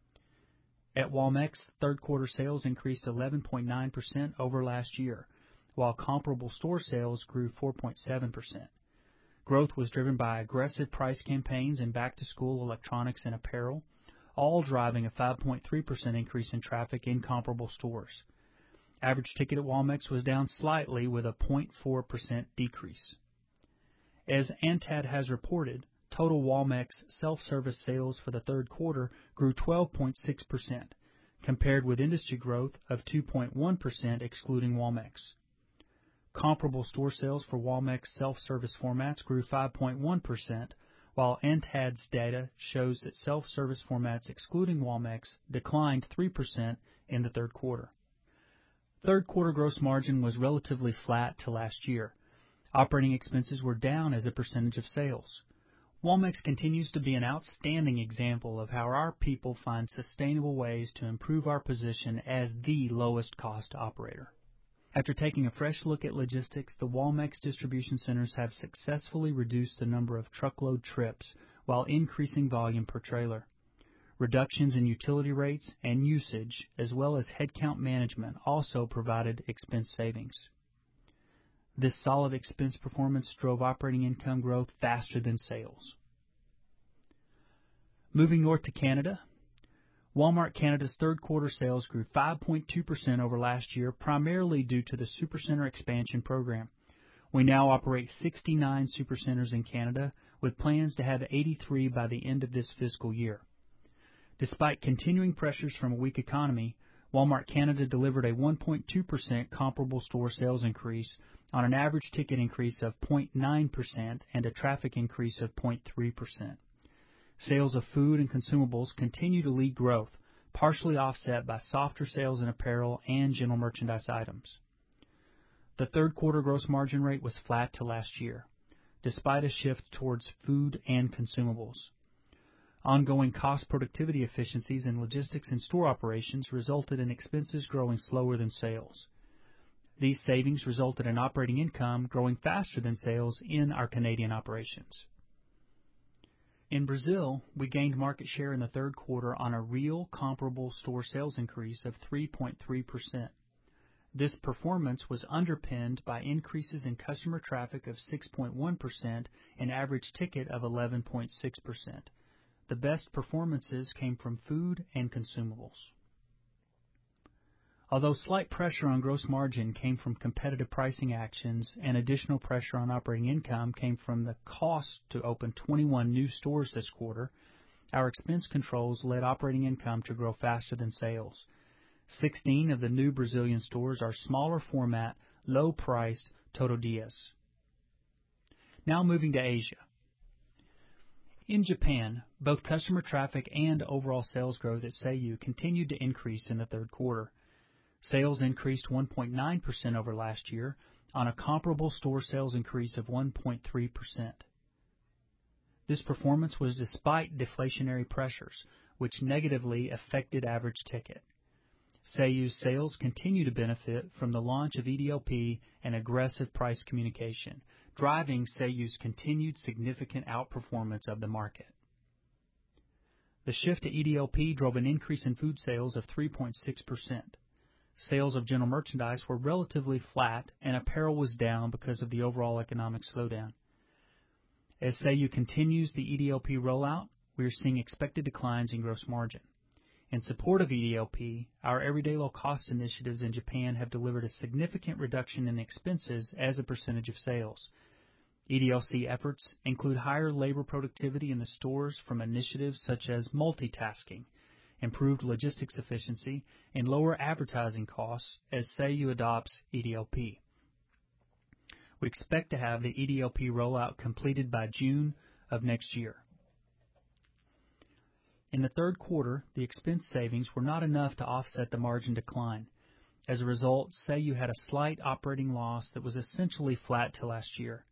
S6: At Walmex, third quarter sales increased eleven point nine percent over last year, while comparable store sales grew four point seven percent. Growth was driven by aggressive price campaigns in back-to-school electronics and apparel, all driving a five point three percent increase in traffic in comparable stores. Average ticket at Walmex was down slightly with a zero point four percent decrease. As ANTAD has reported, total Walmex self-service sales for the third quarter grew twelve point six percent, compared with industry growth of two point one percent excluding Walmex. Comparable store sales for Walmex self-service formats grew five point one percent, while ANTAD's data shows that self-service formats excluding Walmex declined three percent in the third quarter. Third quarter gross margin was relatively flat to last year. Operating expenses were down as a percentage of sales. Walmex continues to be an outstanding example of how our people find sustainable ways to improve our position as the lowest cost operator. After taking a fresh look at logistics, the Walmex distribution centers have successfully reduced the number of truckload trips while increasing volume per trailer. Reductions in utility rates and usage, as well as headcount management, also provided expense savings. This solid expense performance drove operating income growth faster than sales. Moving north to Canada, Walmart Canada's third quarter sales grew five point two percent over last year, primarily due to the Supercenter expansion program. We now operate sixty-nine Supercenters in Canada, with plans to have eighty-three by the end of this fiscal year. Despite continuing pressures from a weak economy, Walmart Canada delivered a one point two percent comparable store sales increase, on an average ticket increase of zero point nine percent and a traffic increase of zero point three percent. Sales of food and consumables continue to lead growth, partially offset by softer sales in apparel and general merchandise items. The third quarter gross margin rate was flat to last year, despite a shift towards food and consumables. Ongoing cost productivity efficiencies in logistics and store operations resulted in expenses growing slower than sales. These savings resulted in operating income growing faster than sales in our Canadian operations. In Brazil, we gained market share in the third quarter on a real comparable store sales increase of three point three percent. This performance was underpinned by increases in customer traffic of six point one percent and average ticket of eleven point six percent. The best performances came from food and consumables. Although slight pressure on gross margin came from competitive pricing actions and additional pressure on operating income came from the cost to open twenty-one new stores this quarter, our expense controls led operating income to grow faster than sales. Sixteen of the new Brazilian stores are smaller format, low-priced Todo Dias. Now moving to Asia. In Japan, both customer traffic and overall sales growth at Seiyu continued to increase in the third quarter. Sales increased one point nine percent over last year on a comparable store sales increase of one point three percent. This performance was despite deflationary pressures, which negatively affected average ticket. Seiyu's sales continue to benefit from the launch of E D L P and aggressive price communication, driving Seiyu's continued significant outperformance of the market. The shift to E D L P drove an increase in food sales of three point six percent. Sales of general merchandise were relatively flat, and apparel was down because of the overall economic slowdown. As Seiyu continues the E D L P rollout, we are seeing expected declines in gross margin. In support of E D L P, our everyday low cost initiatives in Japan have delivered a significant reduction in expenses as a percentage of sales. E D L C efforts include higher labor productivity in the stores from initiatives such as multitasking, improved logistics efficiency, and lower advertising costs as Seiyu adopts E D L P. We expect to have the E D L P rollout completed by June of next year. In the third quarter, the expense savings were not enough to offset the margin decline. As a result, Seiyu had a slight operating loss that was essentially flat to last year.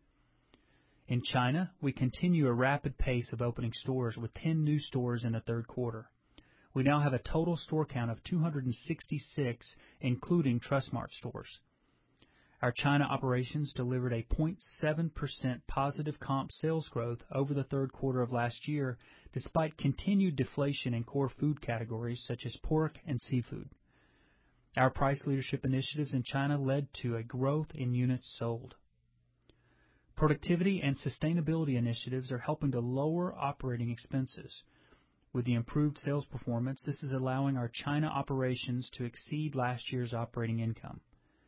S6: In China, we continue a rapid pace of opening stores with ten new stores in the third quarter. We now have a total store count of two hundred sixty-six, including Trustmart stores. Our China operations delivered a zero point seven percent positive comp sales growth over the third quarter of last year, despite continued deflation in core food categories such as pork and seafood. Our price leadership initiatives in China led to a growth in units sold. Productivity and sustainability initiatives are helping to lower operating expenses. With the improved sales performance, this is allowing our China operations to exceed last year's operating income.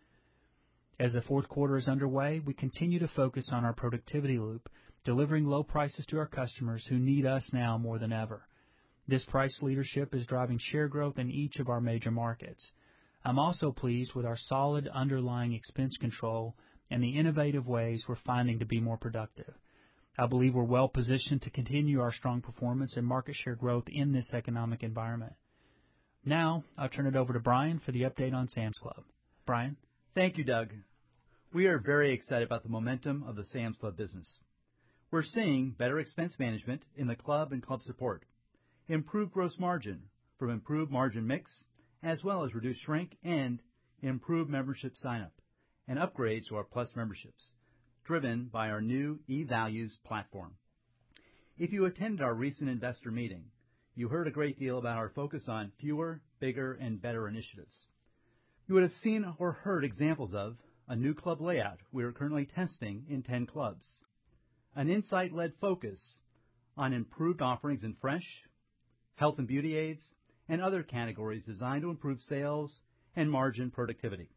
S6: As the fourth quarter is underway, we continue to focus on our productivity loop, delivering low prices to our customers who need us now more than ever. This price leadership is driving share growth in each of our major markets. I'm also pleased with our solid underlying expense control and the innovative ways we're finding to be more productive. I believe we're well positioned to continue our strong performance and market share growth in this economic environment. Now, I'll turn it over to Brian for the update on Sam's Club. Brian?
S7: Thank you, Doug. We are very excited about the momentum of the Sam's Club business. We're seeing better expense management in the club and club support, improved gross margin from improved margin mix, as well as reduced shrink and improved membership sign-up and upgrades to our Plus memberships, driven by our new eValues platform. If you attended our recent investor meeting, you heard a great deal about our focus on fewer, bigger, and better initiatives. You would have seen or heard examples of a new club layout we are currently testing in ten clubs, an insight-led focus on improved offerings in fresh, health and beauty aids, and other categories designed to improve sales and margin productivity.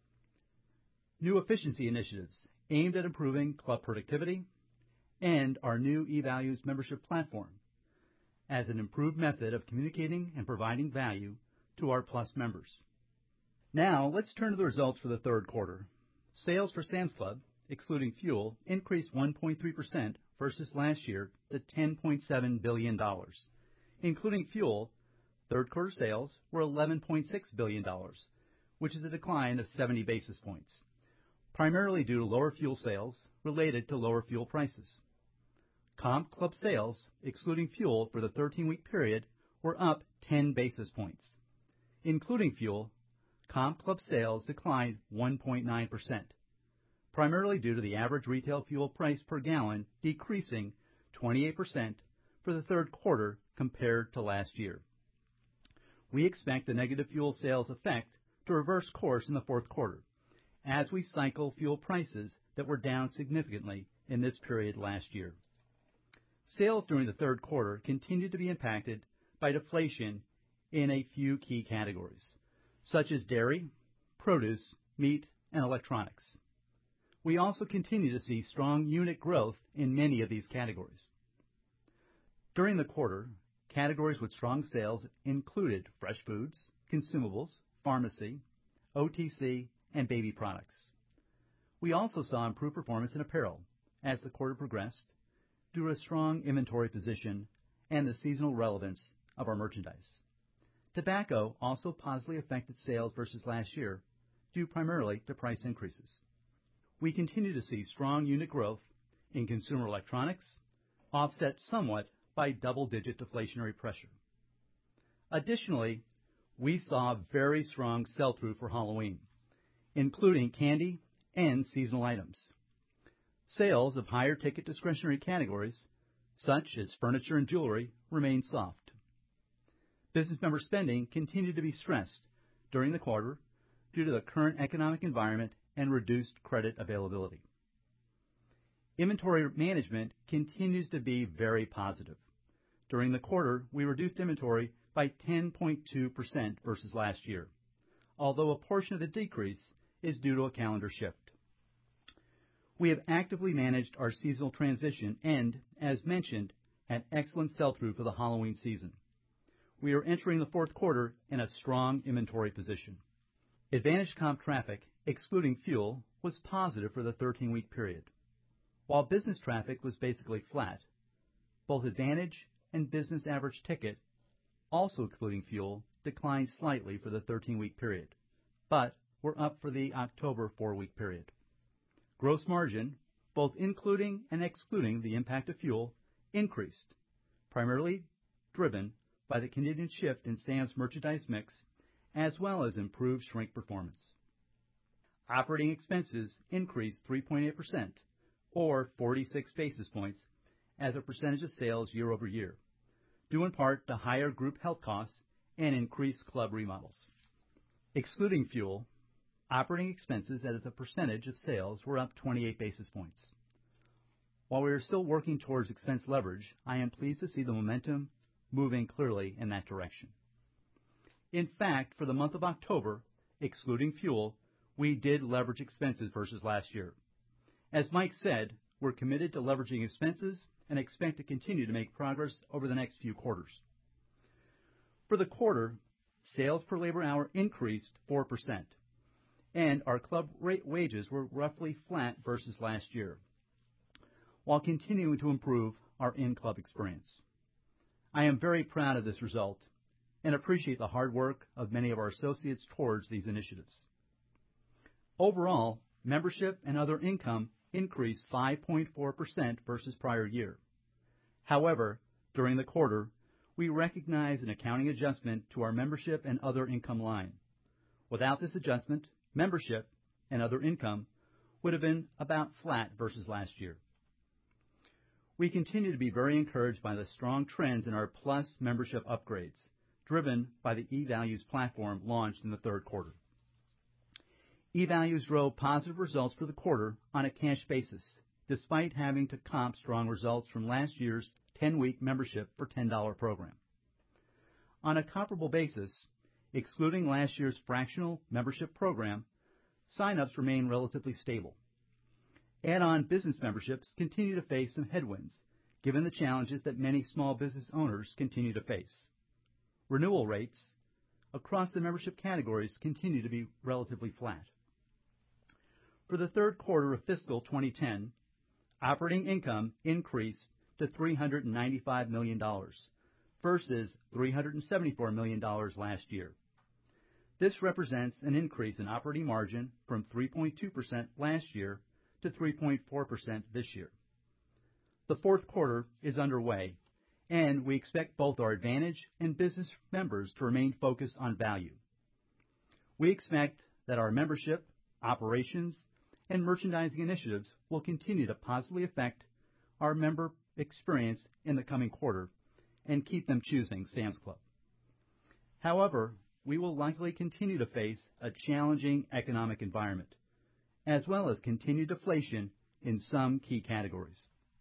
S7: New efficiency initiatives aimed at improving club productivity, and our new eValues membership platform as an improved method of communicating and providing value to our Plus members. Now, let's turn to the results for the third quarter. Sales for Sam's Club, excluding fuel, increased one point three percent versus last year to ten point seven billion dollars. Including fuel, third quarter sales were eleven point six billion dollars, which is a decline of seventy basis points, primarily due to lower fuel sales related to lower fuel prices. Comp club sales, excluding fuel for the thirteen-week period, were up ten basis points. Including fuel, comp club sales declined one point nine percent, primarily due to the average retail fuel price per gallon decreasing twenty-eight percent for the third quarter compared to last year. We expect the negative fuel sales effect to reverse course in the fourth quarter, as we cycle fuel prices that were down significantly in this period last year. Sales during the third quarter continued to be impacted by deflation in a few key categories, such as dairy, produce, meat, and electronics. We also continue to see strong unit growth in many of these categories. During the quarter, categories with strong sales included fresh foods, consumables, pharmacy, O T C, and baby products. We also saw improved performance in apparel as the quarter progressed due to a strong inventory position and the seasonal relevance of our merchandise. Tobacco also positively affected sales versus last year, due primarily to price increases. We continue to see strong unit growth in consumer electronics, offset somewhat by double-digit deflationary pressure. Additionally, we saw very strong sell-through for Halloween, including candy and seasonal items. Sales of higher ticket discretionary categories, such as furniture and jewelry, remained soft. Business member spending continued to be stressed during the quarter due to the current economic environment and reduced credit availability. Inventory management continues to be very positive. During the quarter, we reduced inventory by ten point two percent versus last year, although a portion of the decrease is due to a calendar shift. We have actively managed our seasonal transition and, as mentioned, had excellent sell-through for the Halloween season. We are entering the fourth quarter in a strong inventory position. Advantage comp traffic, excluding fuel, was positive for the thirteen-week period. While business traffic was basically flat, both Advantage and business average ticket, also excluding fuel, declined slightly for the thirteen-week period, but were up for the October four-week period. Gross margin, both including and excluding the impact of fuel, increased, primarily driven by the continued shift in Sam's merchandise mix, as well as improved shrink performance. Operating expenses increased three point eight percent, or forty-six basis points, as a percentage of sales year over year, due in part to higher group health costs and increased club remodels. Excluding fuel, operating expenses as a percentage of sales were up twenty-eight basis points. While we are still working towards expense leverage, I am pleased to see the momentum moving clearly in that direction. In fact, for the month of October, excluding fuel, we did leverage expenses versus last year. As Mike said, we're committed to leveraging expenses and expect to continue to make progress over the next few quarters. For the quarter, sales per labor hour increased four percent, and our club rate wages were roughly flat versus last year, while continuing to improve our in-club experience. I am very proud of this result and appreciate the hard work of many of our associates towards these initiatives. Overall, membership and other income increased five point four percent versus prior year. However, during the quarter, we recognized an accounting adjustment to our membership and other income line. Without this adjustment, membership and other income would have been about flat versus last year. We continue to be very encouraged by the strong trends in our Plus membership upgrades, driven by the eValues platform launched in the third quarter. eValues drove positive results for the quarter on a cash basis, despite having to comp strong results from last year's ten-week membership for ten dollar program. On a comparable basis, excluding last year's fractional membership program, sign-ups remain relatively stable. Add-on business memberships continue to face some headwinds, given the challenges that many small business owners continue to face. Renewal rates across the membership categories continue to be relatively flat. For the third quarter of fiscal twenty ten, operating income increased to three hundred ninety-five million dollars versus three hundred seventy-four million dollars last year. This represents an increase in operating margin from three point two percent last year to three point four percent this year. The fourth quarter is underway, and we expect both our Advantage and business members to remain focused on value. We expect that our membership, operations, and merchandising initiatives will continue to positively affect our member experience in the coming quarter and keep them choosing Sam's Club. However, we will likely continue to face a challenging economic environment, as well as continued deflation in some key categories.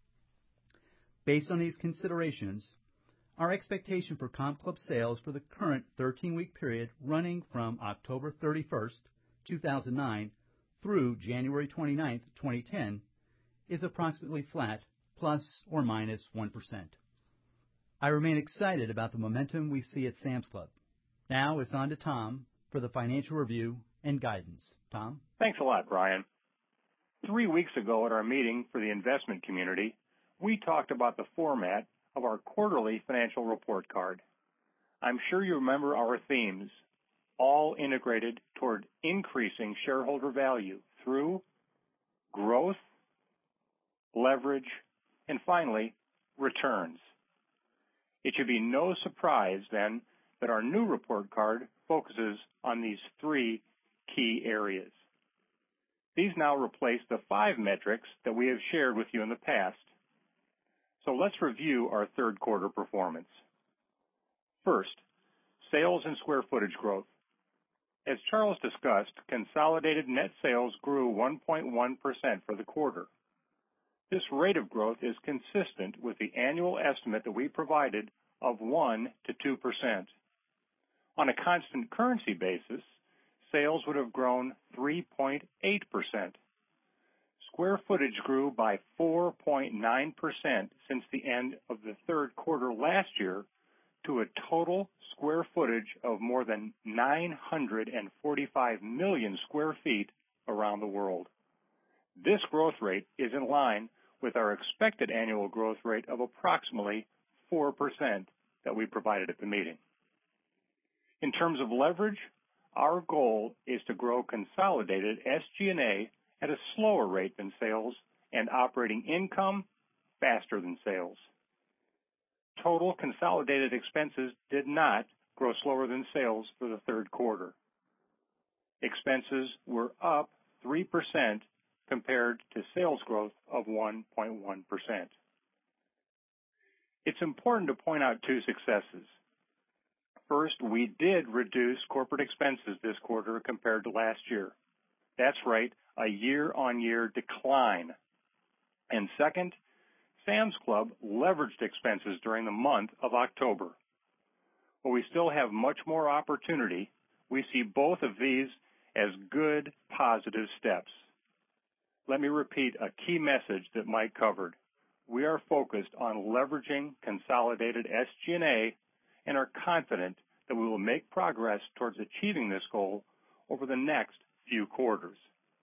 S7: Based on these considerations, our expectation for Comp Club sales for the current thirteen-week period running from October thirty-first, two thousand nine through January twenty-ninth, twenty ten is approximately flat, plus or minus one percent. I remain excited about the momentum we see at Sam's Club. Now it's on to Tom for the financial review and guidance. Tom?
S8: Thanks a lot, Brian. Three weeks ago at our meeting for the investment community, we talked about the format of our quarterly financial report card. I'm sure you remember our themes, all integrated toward increasing shareholder value through growth, leverage, and finally, returns. It should be no surprise, then, that our new report card focuses on these three key areas. These now replace the five metrics that we have shared with you in the past. So let's review our third quarter performance. First, sales and square footage growth. As Charles discussed, consolidated net sales grew one point one percent for the quarter. This rate of growth is consistent with the annual estimate that we provided of one to two percent. On a constant currency basis, sales would have grown three point eight percent. Square footage grew by four point nine percent since the end of the third quarter last year to a total square footage of more than nine hundred forty-five million square feet around the world. This growth rate is in line with our expected annual growth rate of approximately four percent that we provided at the meeting. In terms of leverage, our goal is to grow consolidated S G and A at a slower rate than sales and operating income faster than sales. Total consolidated expenses did not grow slower than sales for the third quarter. Expenses were up three percent compared to sales growth of one point one percent. It's important to point out two successes. First, we did reduce corporate expenses this quarter compared to last year. That's right, a year-on-year decline. And second, Sam's Club leveraged expenses during the month of October. While we still have much more opportunity, we see both of these as good, positive steps. Let me repeat a key message that Mike covered. We are focused on leveraging consolidated S G and A and are confident that we will make progress towards achieving this goal over the next few quarters.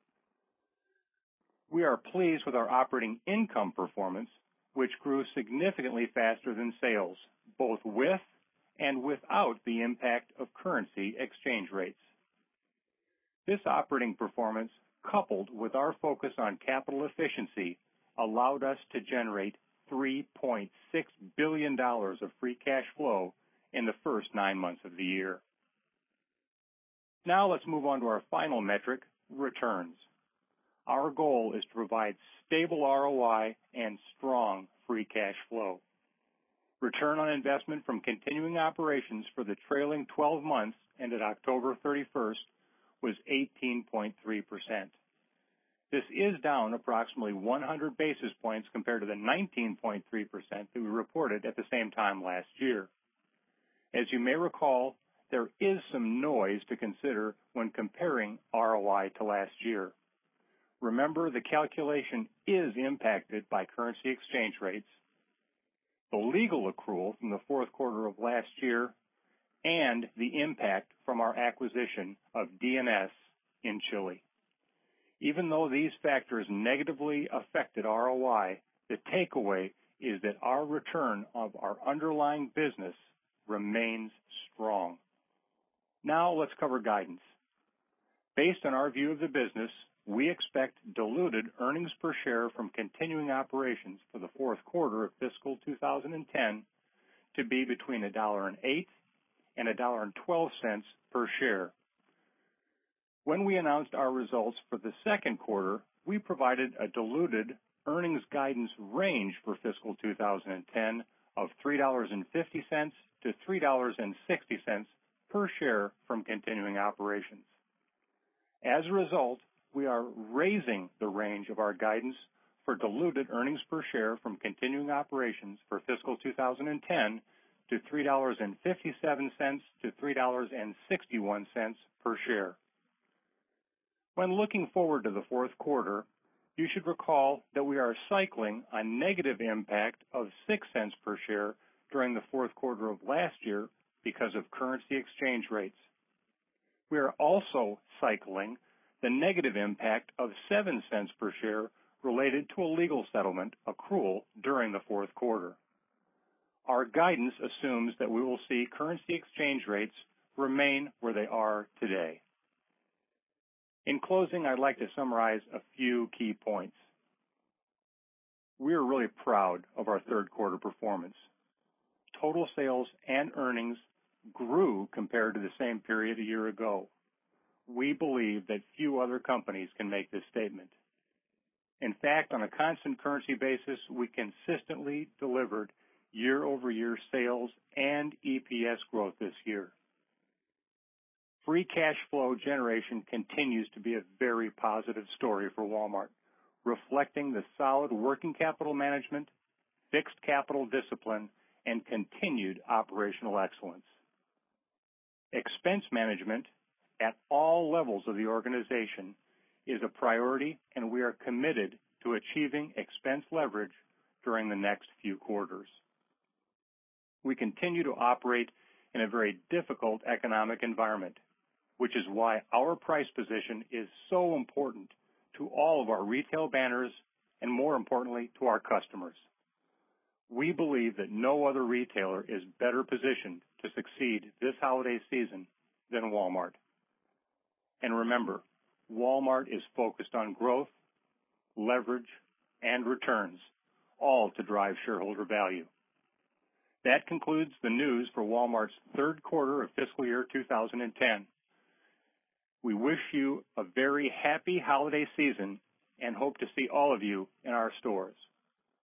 S8: We are pleased with our operating income performance, which grew significantly faster than sales, both with and without the impact of currency exchange rates. This operating performance, coupled with our focus on capital efficiency, allowed us to generate three point six billion dollars of free cash flow in the first nine months of the year. Now let's move on to our final metric, returns. Our goal is to provide stable R O I and strong free cash flow. Return on investment from continuing operations for the trailing twelve months ended October thirty-first was eighteen point three percent. This is down approximately one hundred basis points compared to the nineteen point three percent that we reported at the same time last year. As you may recall, there is some noise to consider when comparing R O I to last year. Remember, the calculation is impacted by currency exchange rates, the legal accrual from the fourth quarter of last year, and the impact from our acquisition of D and S in Chile. Even though these factors negatively affected R O I, the takeaway is that our return of our underlying business remains strong. Now let's cover guidance. Based on our view of the business, we expect diluted earnings per share from continuing operations for the fourth quarter of fiscal two thousand ten to be between one dollar and eight cents and one dollar and twelve cents per share. When we announced our results for the second quarter, we provided a diluted earnings guidance range for fiscal two thousand ten of three dollars and fifty cents to three dollars and sixty cents per share from continuing operations. As a result, we are raising the range of our guidance for diluted earnings per share from continuing operations for fiscal two thousand ten to three dollars and fifty-seven cents to three dollars and sixty-one cents per share. When looking forward to the fourth quarter, you should recall that we are cycling a negative impact of six cents per share during the fourth quarter of last year because of currency exchange rates. We are also cycling the negative impact of seven cents per share related to a legal settlement accrual during the fourth quarter. Our guidance assumes that we will see currency exchange rates remain where they are today. In closing, I'd like to summarize a few key points. We are really proud of our third quarter performance. Total sales and earnings grew compared to the same period a year ago. We believe that few other companies can make this statement. In fact, on a constant currency basis, we consistently delivered year-over-year sales and E P S growth this year. Free cash flow generation continues to be a very positive story for Walmart, reflecting the solid working capital management, fixed capital discipline, and continued operational excellence. Expense management at all levels of the organization is a priority, and we are committed to achieving expense leverage during the next few quarters. We continue to operate in a very difficult economic environment, which is why our price position is so important to all of our retail banners and, more importantly, to our customers. We believe that no other retailer is better positioned to succeed this holiday season than Walmart. And remember, Walmart is focused on growth, leverage, and returns, all to drive shareholder value. That concludes the news for Walmart's third quarter of fiscal year two thousand ten. We wish you a very happy holiday season and hope to see all of you in our stores.